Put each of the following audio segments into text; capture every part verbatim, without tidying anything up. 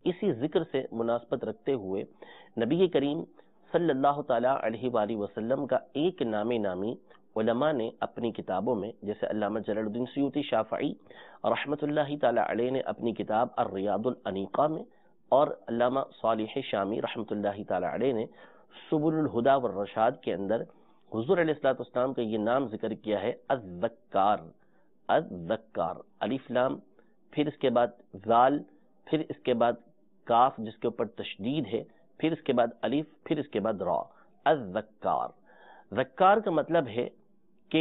اسی ذکر سے مناسبت رکھتے ہوئے نبی کریم صلی اللہ تعالیٰ علیہ وآلہ وسلم کا ایک نام نامی علماء نے اپنی کتابوں میں، جیسے علامہ جلال الدین سیوطی شافعی رحمۃ اللہ تعالیٰ علیہ نے اپنی کتاب الریاض الانیقہ میں، اور علامہ صالح شامی رحمۃ اللہ تعالیٰ علیہ نے سبل الہدی والرشاد کے اندر حضور علیہ الصلوۃ والسلام کا یہ نام ذکر کیا ہے، الذکار۔ الذکار، الف لام، پھر اس کے بعد ذال، پھر اس کے بعد کاف جس کے اوپر تشدید ہے، پھر اس کے بعد الف، پھر اس کے بعد را، الذکار۔ ذکار کا مطلب ہے کہ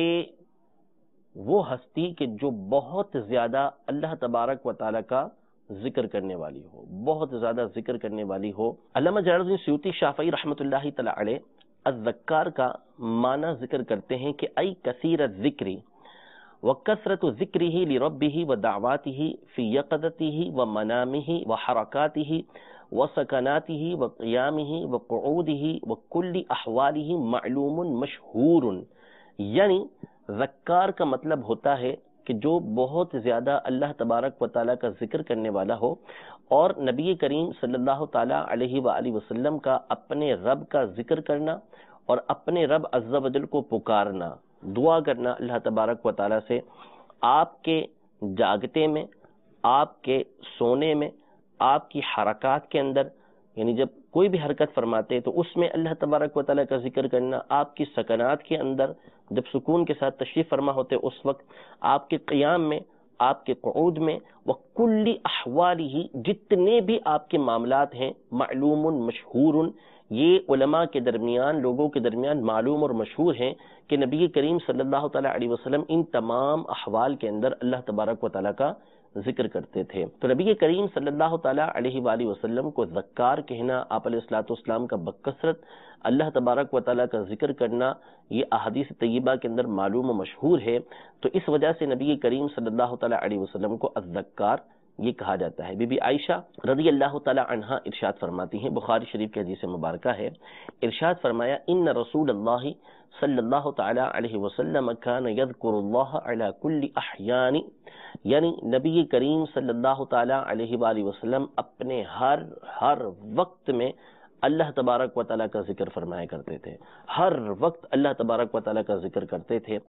وہ ہستی کہ جو بہت زیادہ اللہ تبارک و تعالیٰ کا ذکر کرنے والی ہو، بہت زیادہ ذکر کرنے والی ہو۔ علامہ جلال الدین سیوطی شافعی رحمۃ اللہ تعالی علیہ الذکار کا معنی ذکر کرتے ہیں کہ ای کثیر الذکر وکثرت ذکرہ لربہ ودعواتہ فی یقظتہ ومنامہ وحرکاتہ وسکناتہ وقیامہ وقعودہ وکل احوالہ معلوم مشہور۔ یعنی ذکار کا مطلب ہوتا ہے کہ جو بہت زیادہ اللہ تبارک و تعالیٰ کا ذکر کرنے والا ہو، اور نبی کریم صلی اللہ تعالیٰ علیہ وآلہ وسلم کا اپنے رب کا ذکر کرنا اور اپنے رب عز و جل کو پکارنا، دعا کرنا اللہ تبارک و تعالیٰ سے، آپ کے جاگتے میں، آپ کے سونے میں، آپ کی حرکات کے اندر، یعنی جب کوئی بھی حرکت فرماتے تو اس میں اللہ تبارک و تعالیٰ کا ذکر کرنا، آپ کی سکنات کے اندر جب سکون کے ساتھ تشریف فرما ہوتے اس وقت، آپ کے قیام میں، آپ کے قعود میں، وَكُلِّ أَحْوَالِهِ جتنے بھی آپ کے معاملات ہیں، معلوم مشہور، یہ علماء کے درمیان، لوگوں کے درمیان معلوم اور مشہور ہیں کہ نبی کریم صلی اللہ تعالیٰ علیہ وسلم ان تمام احوال کے اندر اللہ تبارک و تعالیٰ کا ذکر کرتے تھے۔ تو نبی کریم صلی اللہ تعالیٰ علیہ وآلہ وسلم کو ذکار کہنا، آپ علیہ الصلوۃ والسلام کا بکثرت اللہ تبارک و تعالیٰ کا ذکر کرنا، یہ احادیث طیبہ کے اندر معلوم و مشہور ہے۔ تو اس وجہ سے نبی کریم صلی اللہ تعالیٰ علیہ وسلم کو الذکار یہ کہا جاتا ہے۔ بی بی عائشہ رضی اللہ تعالیٰ عنہا ارشاد فرماتی ہیں، بخاری شریف کی حدیث مبارکہ ہے، ارشاد فرمایا ان رسول اللہ صلی اللہ تعالیٰ علیہ وسلم کان یذکر اللہ علی کل احیان، یعنی نبی کریم صلی اللہ تعالیٰ علیہ وآلہ وسلم اپنے ہر ہر وقت میں اللہ تبارک و تعالیٰ کا ذکر فرمایا کرتے تھے، ہر وقت اللہ تبارک و تعالیٰ کا ذکر کرتے تھے۔